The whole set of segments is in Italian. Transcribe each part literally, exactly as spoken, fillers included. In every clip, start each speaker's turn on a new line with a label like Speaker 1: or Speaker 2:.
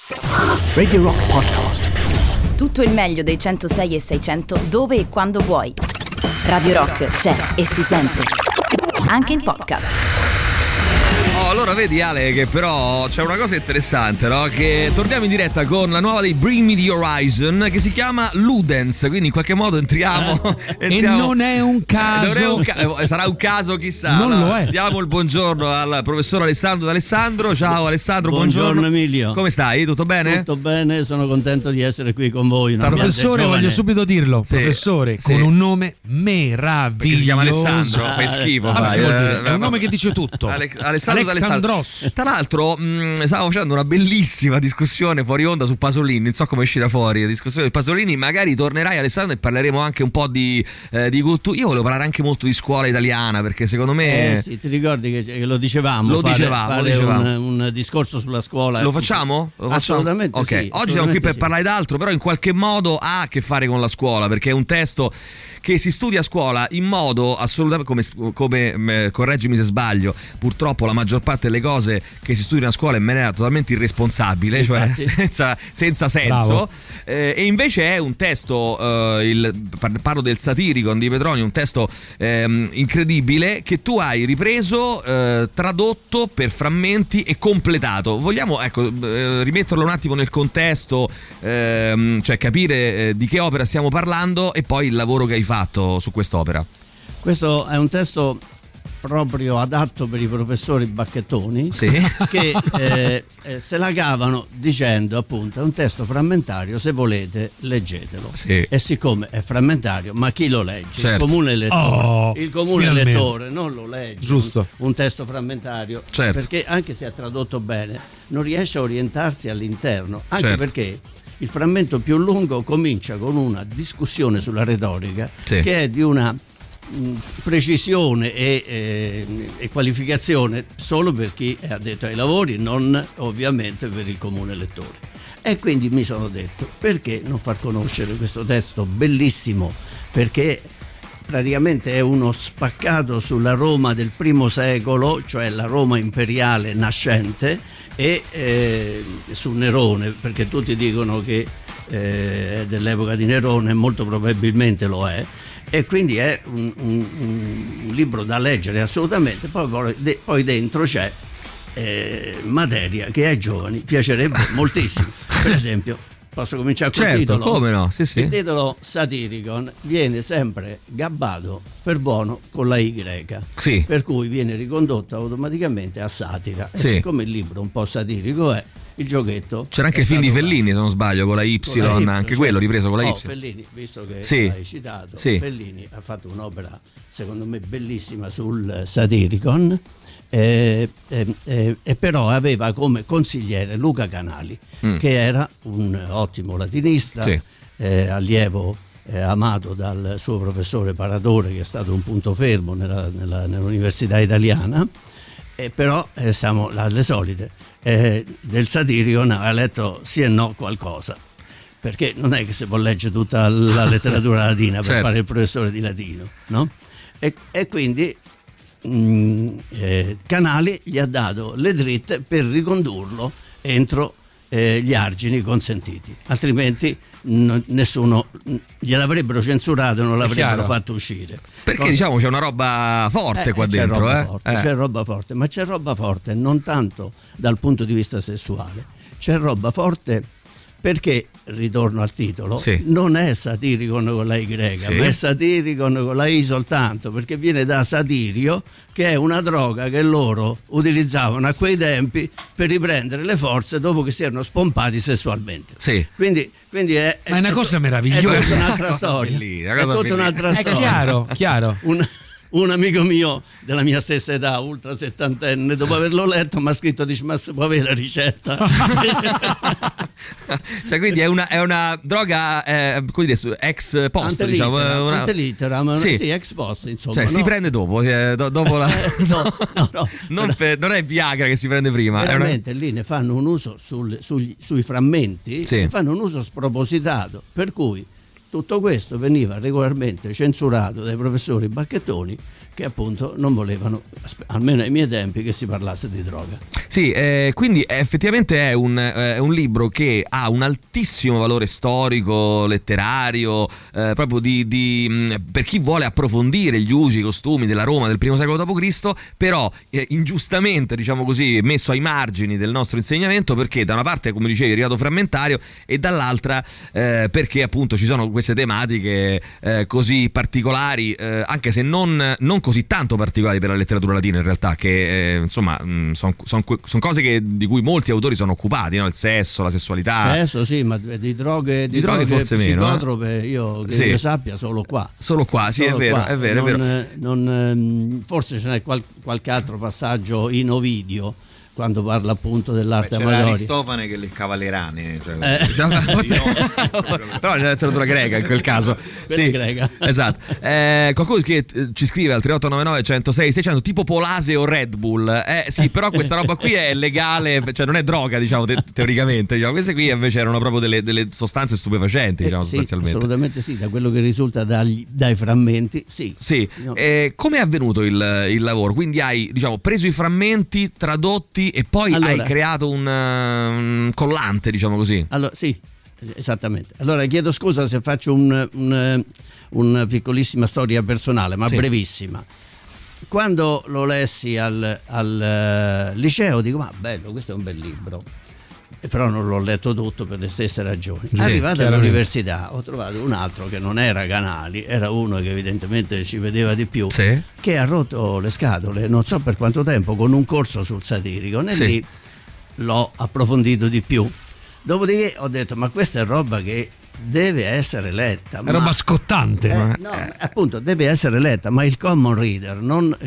Speaker 1: Radio Rock Podcast.
Speaker 2: Tutto il meglio dei centosei e seicento dove e quando vuoi. Radio Rock c'è e si sente anche in podcast.
Speaker 3: Oh, allora vedi Ale che però c'è una cosa interessante, no? Che torniamo in diretta con la nuova dei Bring Me The Horizon che si chiama Ludens, quindi in qualche modo entriamo,
Speaker 4: eh,
Speaker 3: entriamo
Speaker 4: e non è un caso,
Speaker 3: non è un ca- sarà un caso chissà.
Speaker 4: Non
Speaker 3: no?
Speaker 4: lo è.
Speaker 3: Diamo il buongiorno al professor Alessandro D'Alessandro. Ciao Alessandro,
Speaker 5: buongiorno.
Speaker 3: buongiorno
Speaker 5: Emilio.
Speaker 3: Come stai? Tutto bene?
Speaker 5: Tutto bene, sono contento di essere qui con voi.
Speaker 4: Professore, voglio subito dirlo, sì, professore, sì, con un nome meraviglioso.
Speaker 3: Perché si chiama Alessandro, fai schifo.
Speaker 4: Ah,
Speaker 3: fai,
Speaker 4: eh, è un nome che dice tutto.
Speaker 3: Ale- Alessandro
Speaker 4: Alessandros.
Speaker 3: Tra l'altro mh, stavo facendo una bellissima discussione fuori onda su Pasolini, non so come è uscita fuori la discussione di Pasolini, magari tornerai Alessandro e parleremo anche un po' di, eh, di cultura. Io volevo parlare anche molto di scuola italiana perché secondo me...
Speaker 5: Eh sì, ti ricordi che, che lo dicevamo?
Speaker 3: Lo
Speaker 5: fare,
Speaker 3: dicevamo,
Speaker 5: fare
Speaker 3: lo dicevamo.
Speaker 5: Un, un discorso sulla scuola.
Speaker 3: Lo facciamo? Lo facciamo?
Speaker 5: Assolutamente
Speaker 3: Ok,
Speaker 5: sì.
Speaker 3: oggi siamo qui per
Speaker 5: sì.
Speaker 3: parlare d'altro, però in qualche modo ha a che fare con la scuola perché è un testo che si studia a scuola in modo assolutamente, come, come correggimi se sbaglio, purtroppo la maggior parte delle cose che si studiano a scuola in maniera totalmente irresponsabile, cioè senza, senza senso, eh, e invece è un testo, eh, il, parlo del Satiricon di Petroni, un testo eh, incredibile che tu hai ripreso, eh, tradotto per frammenti e completato. Vogliamo ecco eh, rimetterlo un attimo nel contesto, eh, cioè capire eh, di che opera stiamo parlando e poi il lavoro che hai fatto su quest'opera.
Speaker 5: Questo è un testo proprio adatto per i professori bacchettoni,
Speaker 3: sì,
Speaker 5: che eh, eh, se la cavano dicendo appunto è un testo frammentario, se volete leggetelo,
Speaker 3: sì.
Speaker 5: E siccome è frammentario, ma chi lo legge?
Speaker 3: Certo.
Speaker 5: Il comune lettore,
Speaker 4: oh,
Speaker 5: il comune
Speaker 4: finalmente.
Speaker 5: lettore non lo legge.
Speaker 4: Giusto.
Speaker 5: Un, un testo frammentario,
Speaker 3: certo.
Speaker 5: Perché anche se è tradotto bene non riesce a orientarsi all'interno, anche
Speaker 3: certo.
Speaker 5: perché il frammento più lungo comincia con una discussione sulla retorica, sì, che è di una mh, precisione e, e, e qualificazione solo per chi è addetto ai lavori, non ovviamente per il comune lettore. E quindi mi sono detto, perché non far conoscere questo testo bellissimo, perché praticamente è uno spaccato sulla Roma del primo secolo, cioè la Roma imperiale nascente, e eh, su Nerone, perché tutti dicono che eh, è dell'epoca di Nerone, molto probabilmente lo è, e quindi è un, un, un libro da leggere assolutamente. Poi, poi dentro c'è eh, materia che ai giovani piacerebbe moltissimo. Per esempio, posso cominciare col
Speaker 3: certo,
Speaker 5: titolo?
Speaker 3: Come no? Sì, sì.
Speaker 5: Il titolo Satiricon viene sempre gabbato per buono con la Y,
Speaker 3: sì,
Speaker 5: per cui viene ricondotto automaticamente a satira. E
Speaker 3: sì,
Speaker 5: siccome il libro un po' satirico è, il giochetto...
Speaker 3: C'era anche il film di Fellini, se non sbaglio, con la Y, con la y anche cioè, quello ripreso con la Y.
Speaker 5: Oh, Fellini, visto che
Speaker 3: sì,
Speaker 5: l'hai citato,
Speaker 3: sì,
Speaker 5: Fellini ha fatto un'opera secondo me bellissima sul Satiricon. Eh, eh, eh, e però aveva come consigliere Luca Canali, mm. che era un ottimo latinista, sì, eh, allievo eh, amato dal suo professore Paradore, che è stato un punto fermo nella, nella, nell'università italiana, eh, però eh, siamo alle solite, eh, del Satiricon ha letto sì e no qualcosa, perché non è che si può leggere tutta la letteratura latina per certo. fare il professore di latino, no? E, e quindi Mm, eh, Canali gli ha dato le dritte per ricondurlo entro eh, gli argini consentiti, altrimenti n- nessuno gliel'avrebbero censurato e non l'avrebbero fatto uscire.
Speaker 3: Perché
Speaker 5: Cosa?
Speaker 3: Diciamo c'è una roba forte eh, qua
Speaker 5: c'è
Speaker 3: dentro
Speaker 5: roba
Speaker 3: eh?
Speaker 5: Forte,
Speaker 3: Eh.
Speaker 5: c'è roba forte, ma c'è roba forte non tanto dal punto di vista sessuale, c'è roba forte perché, ritorno al titolo, sì, non è Satiricon con la Y, sì, ma è Satiricon con la I soltanto, perché viene da satirio, che è una droga che loro utilizzavano a quei tempi per riprendere le forze dopo che si erano spompati sessualmente.
Speaker 3: Sì.
Speaker 5: Quindi, quindi è,
Speaker 4: ma è una
Speaker 5: è,
Speaker 4: cosa meravigliosa,
Speaker 5: è tutta un'altra storia.
Speaker 3: Bellina,
Speaker 5: è tutta un'altra storia.
Speaker 4: È chiaro, chiaro.
Speaker 5: Un, un amico mio della mia stessa età, ultra settantenne, dopo averlo letto mi ha scritto, dice, ma se può avere la ricetta?
Speaker 3: Cioè quindi è una, è una droga eh, come dire, ex post,
Speaker 5: Ante
Speaker 3: diciamo
Speaker 5: litera,
Speaker 3: una...
Speaker 5: ante litera,
Speaker 3: sì.
Speaker 5: sì, ex post, insomma.
Speaker 3: Cioè
Speaker 5: no?
Speaker 3: si prende dopo, eh, do, dopo la...
Speaker 5: eh, no, no, no,
Speaker 3: non, per, non è Viagra che si prende prima.
Speaker 5: Veramente
Speaker 3: è una...
Speaker 5: lì ne fanno un uso sul, sugli, sui frammenti, sì, ne fanno un uso spropositato, per cui tutto questo veniva regolarmente censurato dai professori bacchettoni, che appunto non volevano, almeno ai miei tempi, che si parlasse di droga.
Speaker 3: Sì, eh, quindi effettivamente è un, eh, un libro che ha un altissimo valore storico, letterario, eh, proprio di, di, mh, per chi vuole approfondire gli usi, i costumi della Roma del primo secolo dopo Cristo, però eh, ingiustamente, diciamo così, messo ai margini del nostro insegnamento, perché da una parte, come dicevi, è arrivato frammentario, e dall'altra eh, perché appunto ci sono queste tematiche eh, così particolari, eh, anche se non, non così tanto particolari per la letteratura latina in realtà, che eh, insomma sono son, son cose che, di cui molti autori sono occupati, no? Il sesso, la sessualità.
Speaker 5: Sesso sì, ma di droghe, di
Speaker 3: di droghe,
Speaker 5: droghe
Speaker 3: forse meno, eh?
Speaker 5: io che
Speaker 3: sì.
Speaker 5: io sappia solo qua.
Speaker 3: Solo qua, sì,
Speaker 5: solo
Speaker 3: è vero,
Speaker 5: qua.
Speaker 3: è vero,
Speaker 5: non,
Speaker 3: è vero.
Speaker 5: Non, forse ce n'è qual, qualche altro passaggio in Ovidio, quando parla appunto dell'arte
Speaker 6: c'era
Speaker 5: amatorica.
Speaker 6: Aristofane che leccava le rane, cioè,
Speaker 5: eh.
Speaker 3: Però è la letteratura greca in quel caso. Sì,
Speaker 5: greca.
Speaker 3: Esatto. Eh, qualcuno che ci scrive al tre otto nove nove uno zero sei seicento tipo Polase o Red Bull. Eh sì, però questa roba qui è legale, cioè non è droga, diciamo, te- teoricamente. Diciamo. Queste qui invece erano proprio delle, delle sostanze stupefacenti, diciamo,
Speaker 5: eh, sì,
Speaker 3: sostanzialmente.
Speaker 5: Assolutamente sì, da quello che risulta dagli, dai frammenti, sì.
Speaker 3: Sì.
Speaker 5: No.
Speaker 3: Eh, come è avvenuto il, il lavoro? Quindi hai, diciamo, preso i frammenti, tradotti e poi allora, hai creato un, un collante, diciamo così.
Speaker 5: Allora, sì, esattamente. Allora chiedo scusa se faccio un, un, una piccolissima storia personale, ma sì, brevissima. Quando lo lessi al, al uh, liceo dico, ma bello, questo è un bel libro. Però non l'ho letto tutto per le stesse ragioni. Sì, arrivato all'università ho trovato un altro che non era Canali, era uno che evidentemente ci vedeva di più, sì, che ha rotto le scatole non so per quanto tempo con un corso sul satirico, e sì, lì l'ho approfondito di più. Dopodiché ho detto, ma questa è roba che deve essere letta,
Speaker 4: è
Speaker 5: ma,
Speaker 4: roba scottante,
Speaker 5: eh,
Speaker 4: ma...
Speaker 5: no, appunto deve essere letta, ma il common reader, non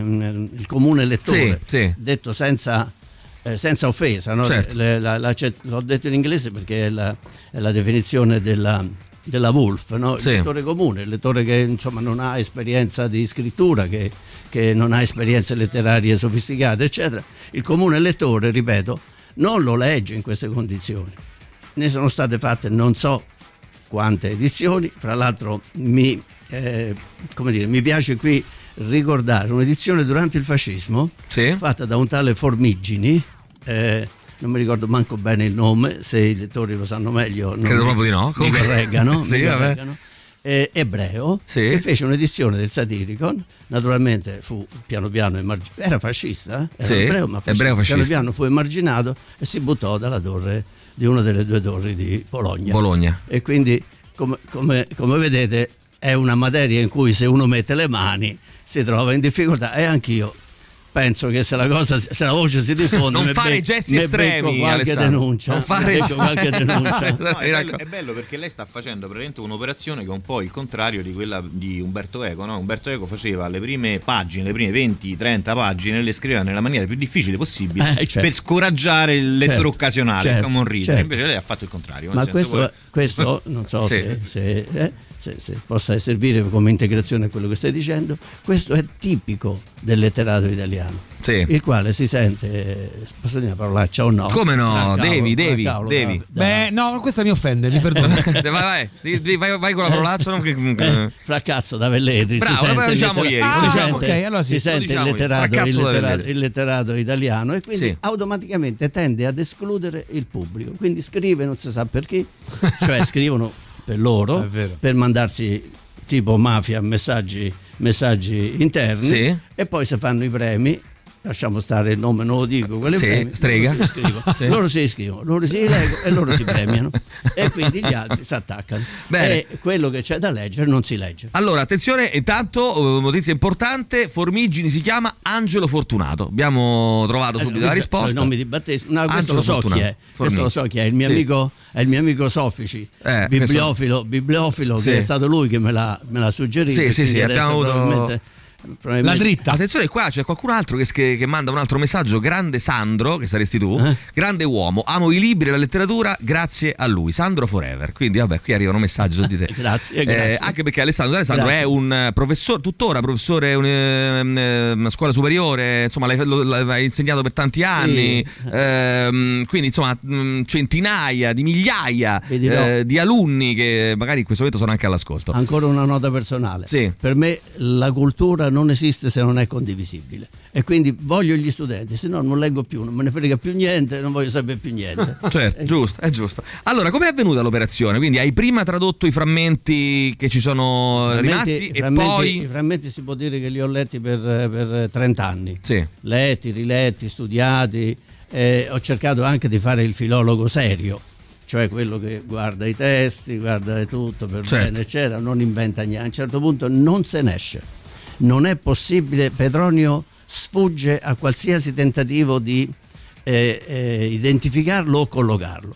Speaker 5: il comune lettore, sì, sì, detto senza Eh, senza offesa, no?
Speaker 3: Certo.
Speaker 5: Le, la, la, l'ho detto in inglese perché è la, è la definizione della, della Woolf, no? Il sì, lettore comune, il lettore che insomma non ha esperienza di scrittura, che, che non ha esperienze letterarie sofisticate, eccetera. Il comune lettore, ripeto, non lo legge in queste condizioni. Ne sono state fatte non so quante edizioni, fra l'altro mi, eh, come dire, mi piace qui ricordare un'edizione durante il fascismo, sì, fatta da un tale Formigini, eh, non mi ricordo manco bene il nome, se i lettori lo sanno meglio non
Speaker 3: credo
Speaker 5: mi,
Speaker 3: proprio di no,
Speaker 5: mi correggano,
Speaker 3: sì,
Speaker 5: mi correggano. Eh, ebreo, sì, che fece un'edizione del Satiricon, naturalmente fu piano piano emarginato, era fascista, era sì, ebreo, ma fascista. Ebreo fascista, piano piano fu emarginato e si buttò dalla torre di una delle due torri di Bologna, Bologna. E quindi come, come, come vedete è una materia in cui se uno mette le mani si trova in difficoltà, e anch'io penso che se la cosa, se la voce si diffonde,
Speaker 3: non fare
Speaker 5: be-
Speaker 3: gesti estremi,
Speaker 5: qualche
Speaker 3: Alessandro.
Speaker 5: denuncia,
Speaker 3: non fare
Speaker 5: qualche denuncia.
Speaker 6: No, è, bello, è bello perché lei sta facendo praticamente un'operazione che è un po' il contrario di quella di Umberto Eco, no? Umberto Eco faceva le prime pagine, le prime venti trenta pagine, le scriveva nella maniera più difficile possibile, eh, certo, per scoraggiare il lettore certo, occasionale, certo, il common reader, certo. Invece lei ha fatto il contrario.
Speaker 5: Ma questo, vuole... questo non so sì, se, se, eh, se, se possa servire come integrazione a quello che stai dicendo, questo è tipico del letterato italiano, sì, il quale si sente, posso dire una parolaccia o no?
Speaker 3: Come no? Ah, cavolo, devi, devi,
Speaker 5: cavolo,
Speaker 3: devi.
Speaker 5: Da,
Speaker 3: Beh,
Speaker 4: no, questa mi offende, mi perdono.
Speaker 3: vai, vai, vai, vai con la parolaccia, non che...
Speaker 5: eh, fracazzo da Velletri.
Speaker 3: Bravo,
Speaker 5: si
Speaker 3: lo diciamo
Speaker 5: lettera-
Speaker 3: ieri.
Speaker 5: ah,
Speaker 3: si
Speaker 5: okay,
Speaker 3: sente,
Speaker 5: okay, allora sì, si sente il letterato, il, letterato, il letterato italiano, e quindi sì, automaticamente tende ad escludere il pubblico. Quindi scrive, non si sa perché, cioè scrivono per loro, per mandarsi tipo mafia messaggi, messaggi interni, sì, e poi se fanno i premi, lasciamo stare il nome, non lo dico, quelle
Speaker 3: sì,
Speaker 5: premi,
Speaker 3: strega,
Speaker 5: loro si, sì, loro si iscrivono, loro si leggono e loro si premiano, e quindi gli altri si attaccano. Bene. E quello che c'è da leggere non si legge.
Speaker 3: Allora attenzione, intanto notizia importante, Formigini si chiama Angelo Fortunato, abbiamo trovato subito eh, la risposta.
Speaker 5: Sono i nomi di battesimo. No, questo lo so Fortunato. Chi è Formigini. Questo lo so chi è, il mio sì, amico, è il mio amico Soffici, eh, bibliofilo, bibliofilo sì, che è stato lui che me l'ha, me l'ha suggerito.
Speaker 3: Sì, sì, sì, abbiamo avuto
Speaker 4: la dritta.
Speaker 3: Attenzione, qua c'è qualcun altro che, che, che manda un altro messaggio. Grande Sandro, che saresti tu, eh? Grande uomo, amo i libri e la letteratura, grazie a lui, Sandro forever. Quindi vabbè, qui arrivano messaggi su di te.
Speaker 5: Grazie,
Speaker 3: eh,
Speaker 5: grazie.
Speaker 3: Anche perché Alessandro, Alessandro è un professore, tuttora professore in una scuola superiore, insomma l'hai, l'hai insegnato per tanti anni, sì, ehm, quindi insomma centinaia di migliaia eh, di alunni che magari in questo momento sono anche all'ascolto.
Speaker 5: Ancora una nota personale,
Speaker 3: sì,
Speaker 5: per me la cultura scuola non esiste se non è condivisibile, e quindi voglio gli studenti, se no non leggo più, non me ne frega più niente, non voglio sapere più niente.
Speaker 3: Certo, giusto, è giusto. Allora, com'è avvenuta l'operazione? Quindi hai prima tradotto i frammenti che ci sono
Speaker 5: frammenti,
Speaker 3: rimasti
Speaker 5: e
Speaker 3: frammenti, poi...
Speaker 5: I frammenti si può dire che li ho letti per, per trenta anni.
Speaker 3: Sì.
Speaker 5: Letti, riletti, studiati, eh, ho cercato anche di fare il filologo serio, cioè quello che guarda i testi, guarda tutto per
Speaker 3: certo.
Speaker 5: bene, eccetera, non inventa niente. A un certo punto non se ne esce, non è possibile. Petronio sfugge a qualsiasi tentativo di eh, eh, identificarlo o collocarlo.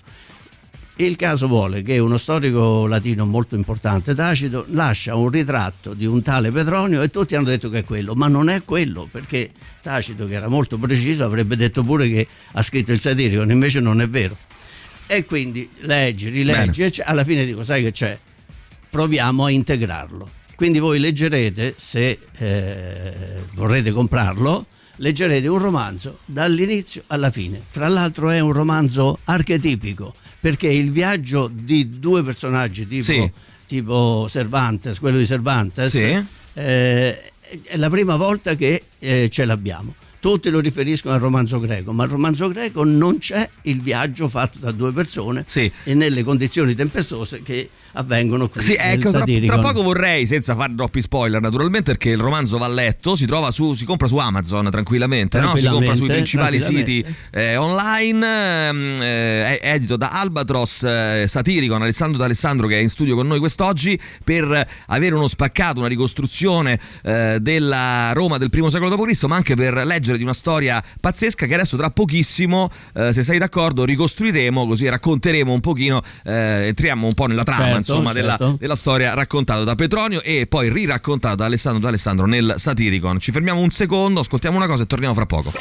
Speaker 5: Il caso vuole che uno storico latino molto importante, Tacito, lascia un ritratto di un tale Petronio e tutti hanno detto che è quello, ma non è quello, perché Tacito, che era molto preciso, avrebbe detto pure che ha scritto il Satiricon, invece non è vero. E quindi leggi, rileggi, e alla fine dico, sai che c'è? Proviamo a integrarlo. Quindi voi leggerete, se eh, vorrete comprarlo, leggerete un romanzo dall'inizio alla fine. Tra l'altro è un romanzo archetipico, perché il viaggio di due personaggi tipo,
Speaker 3: sì.
Speaker 5: tipo Cervantes, quello di Cervantes,
Speaker 3: sì.
Speaker 5: eh, è la prima volta che eh, ce l'abbiamo. Tutti lo riferiscono al romanzo greco, ma al romanzo greco non c'è il viaggio fatto da due persone, sì. e nelle condizioni tempestose che avvengono qui.
Speaker 3: Sì, ecco, tra, tra poco vorrei, senza fare troppi spoiler naturalmente, perché il romanzo va letto, si trova su, si compra su Amazon tranquillamente, no? Si compra sui principali siti eh, online, eh, è edito da Albatros eh, Satiricon, Alessandro D'Alessandro, che è in studio con noi quest'oggi per avere uno spaccato, una ricostruzione eh, della Roma del primo secolo dopo Cristo, ma anche per leggere di una storia pazzesca che adesso tra pochissimo, eh, se sei d'accordo, ricostruiremo, così racconteremo un pochino, eh, entriamo un po' nella trama, certo, insomma, certo. della, della storia raccontata da Petronio e poi riraccontata da Alessandro D'Alessandro nel Satiricon. Ci fermiamo un secondo, ascoltiamo una cosa e torniamo fra poco.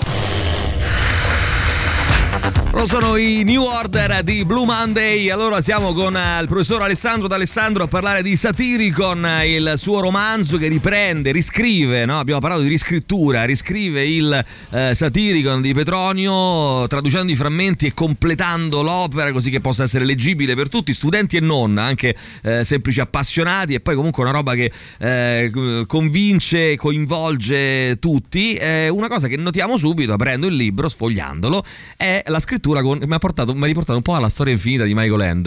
Speaker 3: Lo sono i New Order di Blue Monday. Allora siamo con il professor Alessandro D'Alessandro a parlare di Satiricon, il suo romanzo che riprende, riscrive, no? Abbiamo parlato di riscrittura, riscrive il eh, Satiricon di Petronio, traducendo i frammenti e completando l'opera così che possa essere leggibile per tutti, studenti e non, anche eh, semplici appassionati, e poi comunque una roba che eh, convince, coinvolge tutti. Eh, una cosa che notiamo subito aprendo il libro, sfogliandolo, è la scrittura con, mi ha portato, mi ha riportato un po' alla Storia infinita di Michael Ende,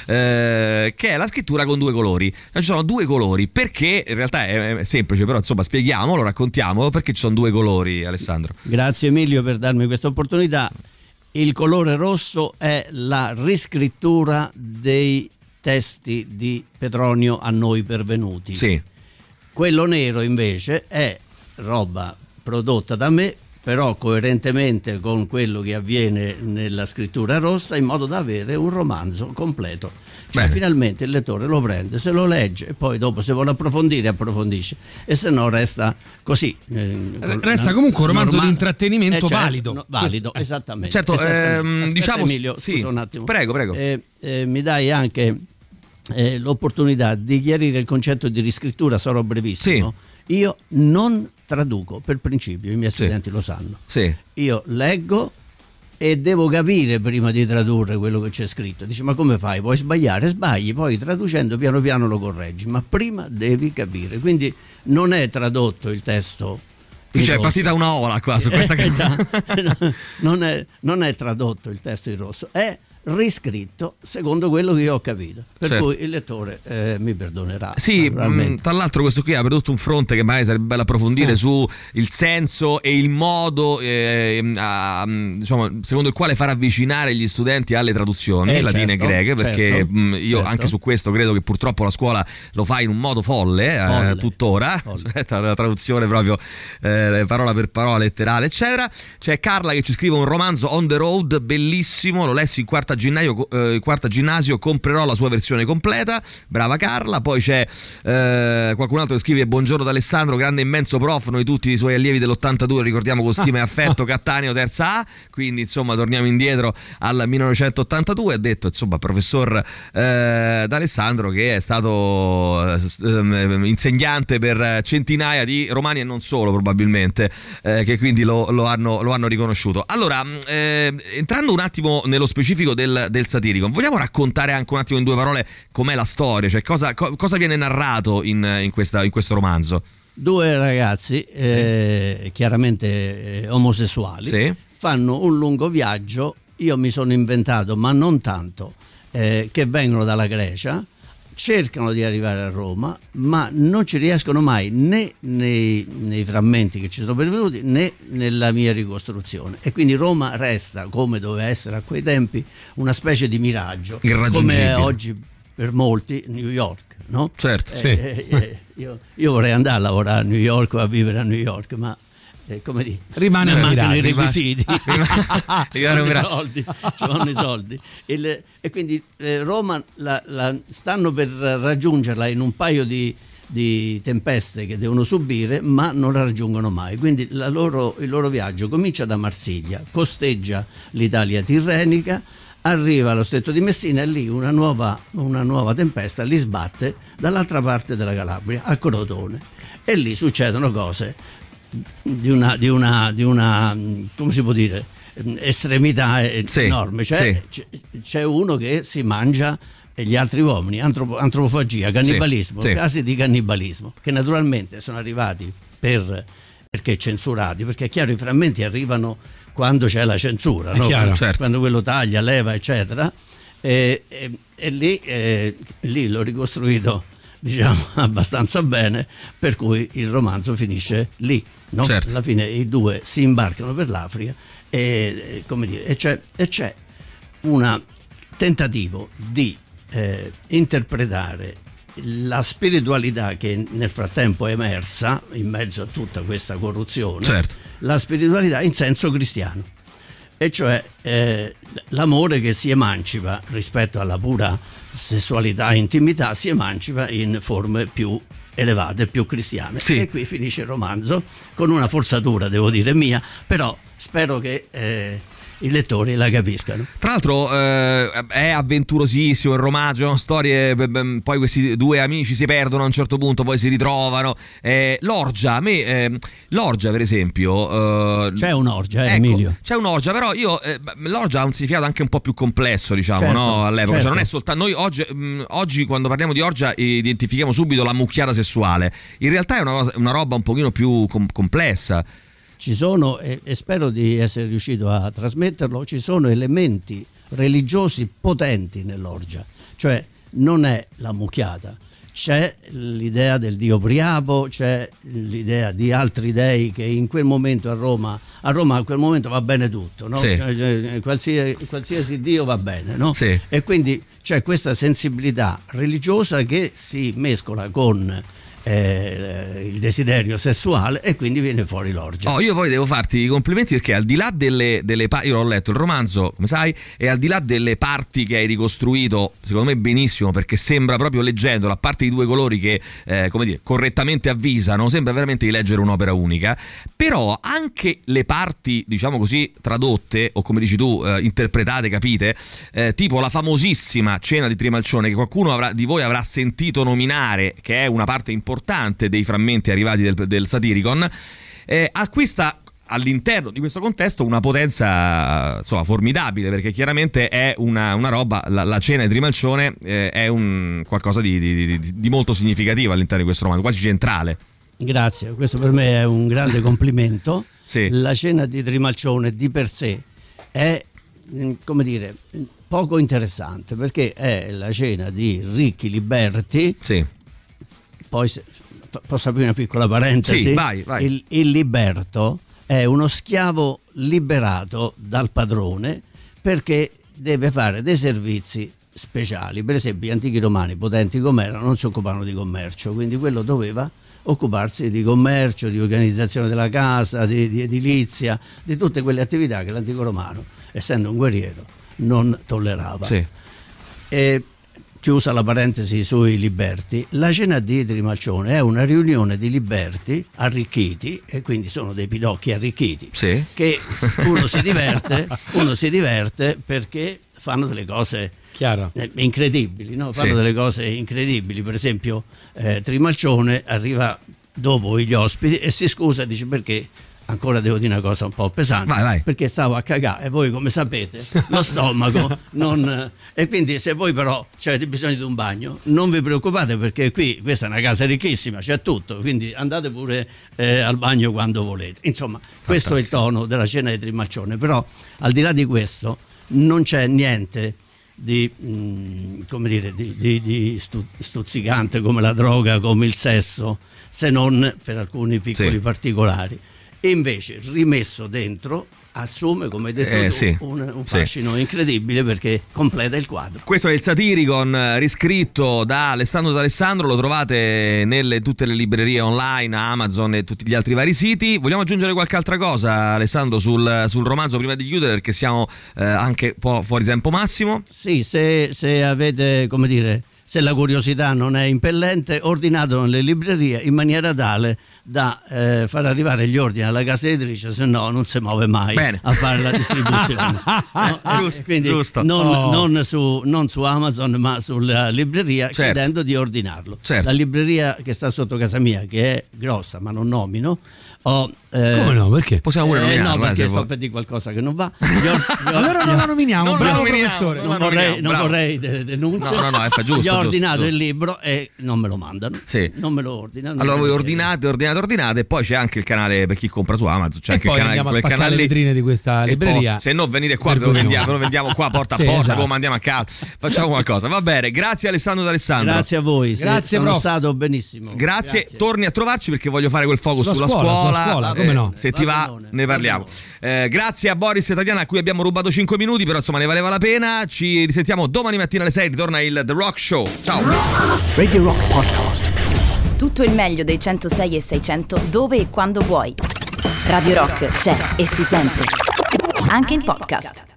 Speaker 3: eh, che è la scrittura con due colori. Ci sono due colori perché, in realtà è, è semplice, però insomma spieghiamolo, raccontiamolo perché ci sono due colori, Alessandro.
Speaker 5: Grazie Emilio per darmi questa opportunità. Il colore rosso è la riscrittura dei testi di Petronio a noi pervenuti.
Speaker 3: Sì.
Speaker 5: Quello nero invece è roba prodotta da me, però coerentemente con quello che avviene nella scrittura rossa, in modo da avere un romanzo completo. Cioè Bene. Finalmente il lettore lo prende, se lo legge e poi dopo, se vuole approfondire, approfondisce, e se no resta così.
Speaker 4: Eh, resta comunque un romanzo norma- di intrattenimento eh, certo, valido.
Speaker 5: No, valido, Questo, esattamente.
Speaker 3: Certo,
Speaker 5: esattamente.
Speaker 3: Ehm, diciamo
Speaker 5: Emilio,
Speaker 3: sì,
Speaker 5: scusa un attimo.
Speaker 3: Prego, prego.
Speaker 5: Eh, eh, mi dai anche eh, l'opportunità di chiarire il concetto di riscrittura, sarò brevissimo. Sì. Io non traduco per principio, i miei studenti sì. lo sanno.
Speaker 3: Sì.
Speaker 5: Io leggo e devo capire prima di tradurre quello che c'è scritto. Dice, ma come fai? Vuoi sbagliare? Sbagli, poi traducendo piano piano lo correggi, ma prima devi capire. Quindi non è tradotto il testo.
Speaker 3: Qui c'è partita una ola qua su questa
Speaker 5: eh, no, non, è, non è tradotto il testo in rosso, è riscritto secondo quello che io ho capito, per certo. cui il lettore eh, mi perdonerà.
Speaker 3: Sì, mh, tra l'altro questo qui ha prodotto un fronte che magari sarebbe bello approfondire eh. su il senso e il modo eh, a, diciamo, secondo il quale far avvicinare gli studenti alle traduzioni eh, latine certo, e greche, perché certo, mh, io certo. anche su questo credo che purtroppo la scuola lo fa in un modo folle, folle. Eh, tuttora folle. La traduzione proprio eh, parola per parola, letterale eccetera. C'è Carla che ci scrive un romanzo on the road bellissimo, lo lessi in quarta Gennaio, eh, quarta ginnasio, comprerò la sua versione completa. Brava Carla. Poi c'è eh, qualcun altro che scrive: buongiorno da Alessandro, grande immenso prof, noi tutti i suoi allievi dell'ottantadue ricordiamo con stima e affetto Cattaneo terza A, quindi insomma torniamo indietro al millenovecentottantadue. Ha detto insomma professor eh, D'Alessandro, che è stato eh, insegnante per centinaia di romani e non solo probabilmente, eh, che quindi lo, lo, hanno, lo hanno riconosciuto. Allora eh, entrando un attimo nello specifico del, del Satiricon, vogliamo raccontare anche un attimo in due parole com'è la storia, cioè cosa, co, cosa viene narrato in, in, questa, in questo romanzo?
Speaker 5: due ragazzi eh, sì. chiaramente eh, omosessuali sì. fanno un lungo viaggio. Io mi sono inventato, ma non tanto, eh, che vengono dalla Grecia, cercano di arrivare a Roma, ma non ci riescono mai né nei, nei frammenti che ci sono pervenuti né nella mia ricostruzione, e quindi Roma resta, come doveva essere a quei tempi, una specie di miraggio, come è oggi per molti New York, no?
Speaker 3: Certo,
Speaker 5: eh,
Speaker 3: sì.
Speaker 5: eh, eh, io, io vorrei andare a lavorare a New York o a vivere a New York, ma eh, come dire,
Speaker 4: rimane
Speaker 5: mancano
Speaker 4: mirare,
Speaker 5: i requisiti, ci vanno i
Speaker 3: gra-
Speaker 5: soldi, ci vanno i soldi. Il, e quindi eh, Roma la, la, stanno per raggiungerla in un paio di, di tempeste che devono subire, ma non la raggiungono mai. Quindi la loro, il loro viaggio comincia da Marsiglia, costeggia l'Italia tirrenica, arriva allo Stretto di Messina e lì una nuova, una nuova tempesta li sbatte dall'altra parte della Calabria, a Crotone, e lì succedono cose di una, di una, di una come si può dire, estremità sì, enorme. C'è, sì. c'è uno che si mangia gli altri uomini, antropo, antropofagia, cannibalismo, sì, sì. casi di cannibalismo che naturalmente sono arrivati per, perché censurati, perché è chiaro, i frammenti arrivano quando c'è la censura, no?
Speaker 4: chiaro,
Speaker 5: quando,
Speaker 3: certo.
Speaker 5: quando quello taglia, leva, eccetera, e, e, e lì, e, lì l'ho ricostruito, diciamo, abbastanza bene, per cui il romanzo finisce lì, no?
Speaker 3: Certo.
Speaker 5: Alla fine i due si imbarcano per l'Africa e, come dire, e c'è, e c'è un tentativo di eh, interpretare la spiritualità che nel frattempo è emersa in mezzo a tutta questa corruzione,
Speaker 3: certo.
Speaker 5: la spiritualità in senso cristiano, e cioè eh, l'amore che si emancipa rispetto alla pura sessualità e intimità, si emancipa in forme più elevate, più cristiane. Sì. E qui finisce il romanzo con una forzatura, devo dire, mia, però spero che eh, i lettori la capiscano.
Speaker 3: Tra l'altro eh, è avventurosissimo il romanzo, storie, poi questi due amici si perdono a un certo punto, poi si ritrovano. Eh, l'orgia, a me eh, l'orgia per esempio eh,
Speaker 5: c'è un'orgia, eh,
Speaker 3: ecco,
Speaker 5: Emilio.
Speaker 3: C'è un'orgia, però io eh, l'orgia ha un significato anche un po' più complesso, diciamo,
Speaker 5: certo,
Speaker 3: no? All'epoca,
Speaker 5: certo.
Speaker 3: cioè, non è soltanto noi oggi, mh, oggi quando parliamo di orgia identifichiamo subito la mucchiata sessuale. In realtà è una, cosa, una roba un pochino più com- complessa.
Speaker 5: Ci sono, e, e spero di essere riuscito a trasmetterlo, ci sono elementi religiosi potenti nell'orgia, cioè non è la mucchiata, c'è l'idea del dio Priapo, c'è l'idea di altri dei che in quel momento a Roma, a Roma a quel momento va bene tutto, no?
Speaker 3: Sì.
Speaker 5: Cioè, qualsiasi, qualsiasi dio va bene, no?
Speaker 3: Sì.
Speaker 5: E quindi c'è questa sensibilità religiosa che si mescola con Eh, il desiderio sessuale, e quindi viene fuori l'orgia.
Speaker 3: Oh, io poi devo farti i complimenti perché al di là delle, delle pa- io l'ho letto il romanzo, come sai, e al di là delle parti che hai ricostruito, secondo me benissimo, perché sembra proprio, leggendolo, a parte i due colori che eh, come dire, correttamente avvisano, sembra veramente di leggere un'opera unica. Però anche le parti, diciamo così, tradotte o come dici tu eh, interpretate, capite, eh, tipo la famosissima cena di Trimalcione, che qualcuno avrà, di voi avrà sentito nominare, che è una parte importante importante dei frammenti arrivati del, del Satyricon, eh, acquista all'interno di questo contesto una potenza, insomma, formidabile, perché chiaramente è una, una roba, la, la cena di Trimalcione eh, è un qualcosa di, di, di, di molto significativo all'interno di questo romanzo, quasi centrale.
Speaker 5: Grazie, questo per me è un grande complimento.
Speaker 3: Sì.
Speaker 5: La cena di Trimalcione di per sé è, come dire, poco interessante, perché è la cena di ricchi liberti.
Speaker 3: Sì.
Speaker 5: Poi posso aprire una piccola parentesi?
Speaker 3: Sì, vai, vai.
Speaker 5: Il, il liberto è uno schiavo liberato dal padrone perché deve fare dei servizi speciali. Per esempio gli antichi romani, potenti come erano, non si occupavano di commercio, quindi quello doveva occuparsi di commercio, di organizzazione della casa, di, di edilizia, di tutte quelle attività che l'antico romano, essendo un guerriero, non tollerava.
Speaker 3: Sì.
Speaker 5: E, chiusa la parentesi sui liberti, la cena di Trimalcione è una riunione di liberti arricchiti, e quindi sono dei pidocchi arricchiti,
Speaker 3: sì.
Speaker 5: che uno si diverte, uno si diverte perché fanno delle cose
Speaker 4: Chiaro.
Speaker 5: incredibili, no? Fanno
Speaker 3: sì.
Speaker 5: delle cose incredibili. Per esempio eh, Trimalcione arriva dopo gli ospiti e si scusa, dice perché ancora devo dire una cosa un po' pesante,
Speaker 3: vai, vai.
Speaker 5: perché stavo a cagare e voi come sapete lo stomaco non... E quindi se voi però avete bisogno di un bagno non vi preoccupate, perché qui questa è una casa ricchissima, c'è tutto, quindi andate pure eh, al bagno quando volete. Insomma, fantastico. Questo è il tono della cena di Trimaccione, però al di là di questo non c'è niente di, mh, come dire, di, di, di stu- stuzzicante come la droga, come il sesso, se non per alcuni piccoli sì. particolari. E invece rimesso dentro assume, come hai detto
Speaker 3: eh,
Speaker 5: tu,
Speaker 3: sì.
Speaker 5: un, un fascino sì. incredibile, perché completa il quadro.
Speaker 3: Questo è il Satiricon, riscritto da Alessandro D'Alessandro, lo trovate nelle tutte le librerie online, Amazon e tutti gli altri vari siti. Vogliamo aggiungere qualche altra cosa, Alessandro, sul, sul romanzo prima di chiudere, perché siamo eh, anche un po' fuori tempo massimo?
Speaker 5: Sì, se, se avete, come dire, se la curiosità non è impellente, ordinatelo nelle librerie in maniera tale da eh, far arrivare gli ordini alla casa editrice, se no non si muove mai
Speaker 3: Bene.
Speaker 5: a fare la distribuzione. No?
Speaker 3: Giusto,
Speaker 5: Quindi
Speaker 3: giusto.
Speaker 5: Non,
Speaker 3: Oh.
Speaker 5: non, su, non su Amazon, ma sulla libreria, certo. chiedendo di ordinarlo.
Speaker 3: Certo.
Speaker 5: La libreria che sta sotto casa mia, che è grossa ma non nomino, ho, eh,
Speaker 4: come no? Perché?
Speaker 3: Possiamo pure
Speaker 5: eh,
Speaker 3: nominarlo,
Speaker 5: no, perché
Speaker 3: eh,
Speaker 5: sto
Speaker 3: vuoi.
Speaker 5: per dire qualcosa che non va. Gli or- gli or-
Speaker 4: allora non la nominiamo,
Speaker 3: non
Speaker 4: bravo
Speaker 3: la nominiamo,
Speaker 4: professore.
Speaker 5: non,
Speaker 3: la
Speaker 5: vorrei,
Speaker 3: nominiamo,
Speaker 5: non
Speaker 3: bravo.
Speaker 5: vorrei de- denunce.
Speaker 3: No, no, no, è fa giusto,
Speaker 5: Gli ho
Speaker 3: giusto,
Speaker 5: ordinato
Speaker 3: giusto.
Speaker 5: il libro e non me lo mandano.
Speaker 3: Sì.
Speaker 5: Non me lo ordinano.
Speaker 3: Allora voi
Speaker 5: perché-
Speaker 3: ordinate, ordinate, ordinate, e poi c'è anche il canale per chi compra su Amazon, c'è
Speaker 4: E
Speaker 3: anche
Speaker 4: poi
Speaker 3: il canale,
Speaker 4: andiamo a
Speaker 3: quel
Speaker 4: spaccare
Speaker 3: canale
Speaker 4: le vetrine di questa
Speaker 3: e
Speaker 4: libreria.
Speaker 3: poi, se no venite qua, ve lo
Speaker 4: Vergognoso.
Speaker 3: vendiamo, ve lo vendiamo qua porta a
Speaker 4: Sì,
Speaker 3: porta,
Speaker 4: esatto.
Speaker 3: poi mandiamo a casa, facciamo qualcosa. Va bene, grazie Alessandro D'Alessandro.
Speaker 5: Grazie a voi, sì,
Speaker 4: Grazie,
Speaker 5: sono
Speaker 4: prof.
Speaker 5: stato benissimo.
Speaker 3: Grazie. Torni a trovarci perché voglio fare quel focus
Speaker 4: Sulla
Speaker 3: sulla,
Speaker 4: scuola,
Speaker 3: scuola.
Speaker 4: sulla scuola, come no?
Speaker 3: Se ti va,
Speaker 5: Vabbellone,
Speaker 3: ne parliamo.
Speaker 5: vabbellone.
Speaker 3: Eh, grazie a Boris e Tatiana, a cui abbiamo rubato cinque minuti, però insomma ne valeva la pena. Ci risentiamo domani mattina alle sei, ritorna il The Rock Show. Ciao.
Speaker 1: Radio Rock Podcast.
Speaker 2: Tutto il meglio dei centosei e seicento dove e quando vuoi. Radio Rock c'è e si sente. Anche in podcast.